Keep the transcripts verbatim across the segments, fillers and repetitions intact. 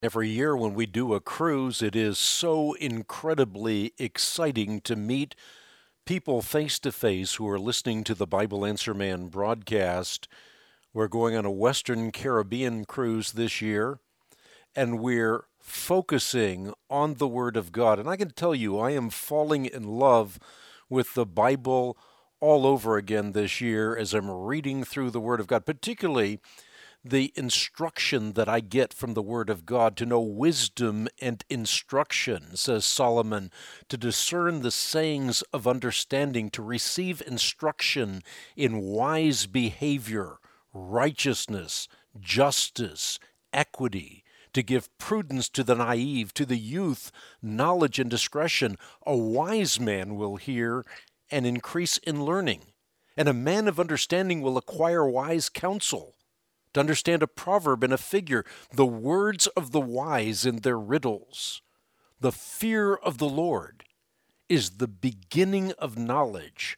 Every year when we do a cruise, it is so incredibly exciting to meet people face to face who are listening to the Bible Answer Man broadcast. We're going on a Western Caribbean cruise this year, and we're focusing on the Word of God. And I can tell you, I am falling in love with the Bible all over again this year as I'm reading through the Word of God, particularly the instruction that I get from the Word of God to know wisdom and instruction, says Solomon, to discern the sayings of understanding, to receive instruction in wise behavior, righteousness, justice, equity, to give prudence to the naive, to the youth, knowledge and discretion. A wise man will hear and increase in learning, and a man of understanding will acquire wise counsel. To understand a proverb and a figure, the words of the wise and their riddles. The fear of the Lord is the beginning of knowledge.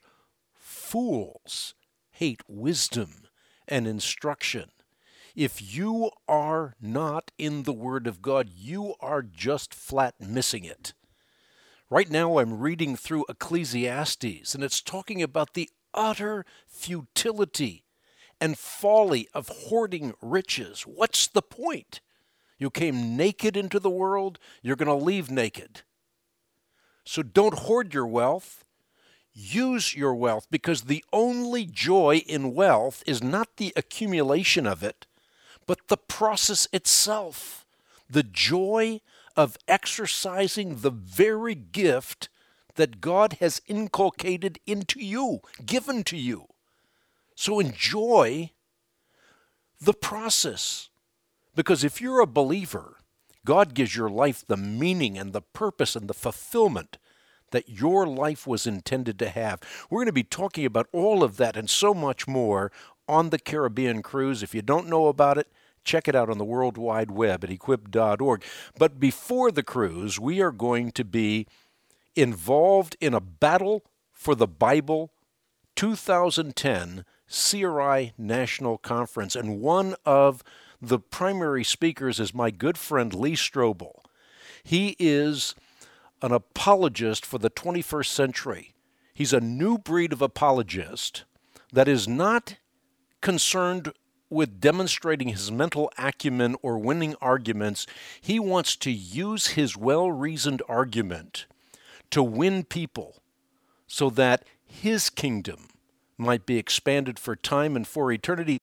Fools hate wisdom and instruction. If you are not in the Word of God, you are just flat missing it. Right now I'm reading through Ecclesiastes, and it's talking about the utter futility and folly of hoarding riches. What's the point? You came naked into the world, you're going to leave naked. So don't hoard your wealth. Use your wealth, because the only joy in wealth is not the accumulation of it, but the process itself. The joy of exercising the very gift that God has inculcated into you, given to you. So enjoy the process, because if you're a believer, God gives your life the meaning and the purpose and the fulfillment that your life was intended to have. We're going to be talking about all of that and so much more on the Caribbean cruise. If you don't know about it, check it out on the World Wide Web at equip dot org. But before the cruise, we are going to be involved in a battle for the Bible two thousand ten C R I National Conference, and one of the primary speakers is my good friend Lee Strobel. He is an apologist for the twenty-first century. He's a new breed of apologist that is not concerned with demonstrating his mental acumen or winning arguments. He wants to use his well-reasoned argument to win people so that his kingdom might be expanded for time and for eternity.